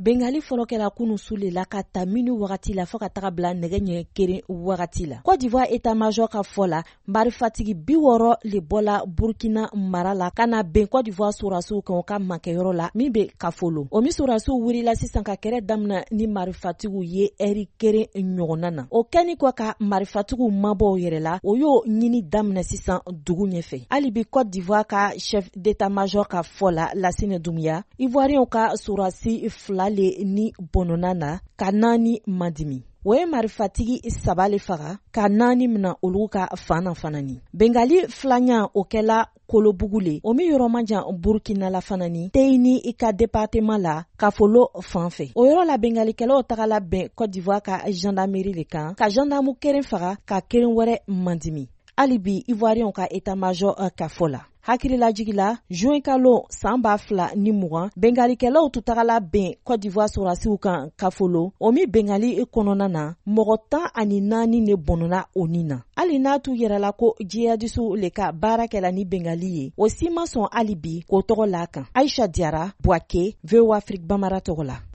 bengali fɔlɔ kɛra kunu su le la ka ta minu wagati la fɔ ka taga bila nɛgɛ ɲɛ keren wagati la. Côte d'Ivoire état-major ka fɔ la marifatigi 60 le bɔla Burkina mara la ka na ben Côte d'Ivoire surasiw kan o ka mankɛyɔrɔ la min be Kafolo. O min surasiw wurila sisan ka kɛrɛ damina ni marifatigiw ye ɛri keren ɲɔgɔnna na. O kɛni kɔ ka marifatigiw mabɔ yɛrɛ la o y'o ɲini damina sisan dugu ɲɛfɛ. Hali bi Côte d'Ivoire ka chef d'état-major ka fɔ la Lassine Doumbouya Ivoiriens ka surasi 2 le ni bɔnɔna na ka 4 mandimi. O ye marifatigi 3 le faga ka 4 mina olu ka fana fanani. Bengali filanya o kɛla Kolobugu le o min yɔrɔ man jan Burkina la fanani Teyini i ka département la Kafolo fanfɛ. O yɔrɔ la bengalikɛlaw tagala bɛn Côte d'Ivoire ka gendarmerie le kan ka gendarme keren faga ka keren wɛrɛ mandimi. Hali bi Ivoiriens ka état-major ka fɔ la. Hakililajigi la juin kalo san 2020 bengalikɛlaw tu tagala bɛn Côte d'Ivoire surasiw kan Kafolo o min bengali kɔnɔna na mɔgɔ 14 ne bɔnɔna o nin na. Hali n'a tu yɛrɛla ko jihadisu le ka baara kɛla ni bengali ye o si ma sɔn hali bi k'o tɔgɔ la kan. Aïcha Diara, Bouaké, VOA Afrique Bamara tɔgɔ la.